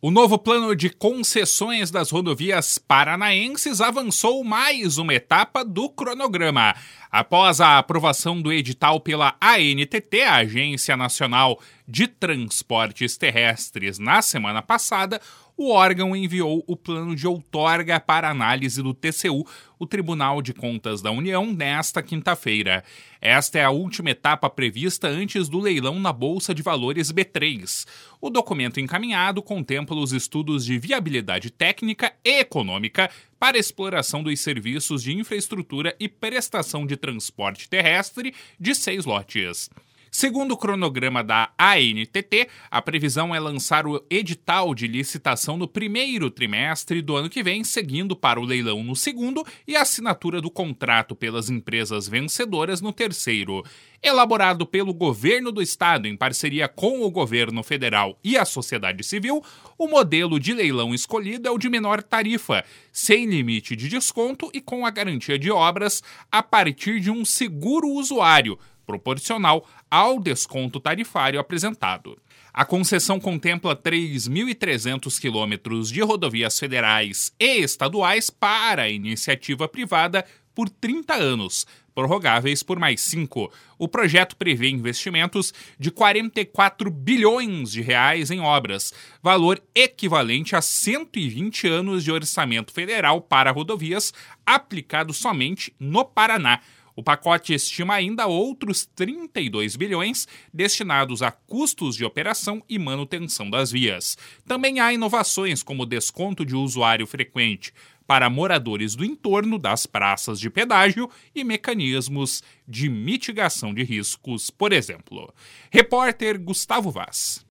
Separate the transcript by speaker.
Speaker 1: O novo plano de concessões das rodovias paranaenses avançou mais uma etapa do cronograma. Após a aprovação do edital pela ANTT, a Agência Nacional de Transportes Terrestres, na semana passada, o órgão enviou o plano de outorga para análise do TCU, o Tribunal de Contas da União, nesta quinta-feira. Esta é a última etapa prevista antes do leilão na Bolsa de Valores B3. O documento encaminhado contempla os estudos de viabilidade técnica e econômica para exploração dos serviços de infraestrutura e prestação de transporte terrestre de 6 lotes. Segundo o cronograma da ANTT, a previsão é lançar o edital de licitação no primeiro trimestre do ano que vem, seguindo para o leilão no segundo e a assinatura do contrato pelas empresas vencedoras no terceiro. Elaborado pelo governo do estado em parceria com o governo federal e a sociedade civil, o modelo de leilão escolhido é o de menor tarifa, sem limite de desconto e com a garantia de obras a partir de um seguro usuário, proporcional ao desconto tarifário apresentado. A concessão contempla 3.300 quilômetros de rodovias federais e estaduais para a iniciativa privada por 30 anos, prorrogáveis por mais 5. O projeto prevê investimentos de 44 bilhões de reais em obras, valor equivalente a 120 anos de orçamento federal para rodovias aplicado somente no Paraná. O pacote estima ainda outros 32 bilhões destinados a custos de operação e manutenção das vias. Também há inovações como desconto de usuário frequente para moradores do entorno das praças de pedágio e mecanismos de mitigação de riscos, por exemplo. Repórter Gustavo Vaz.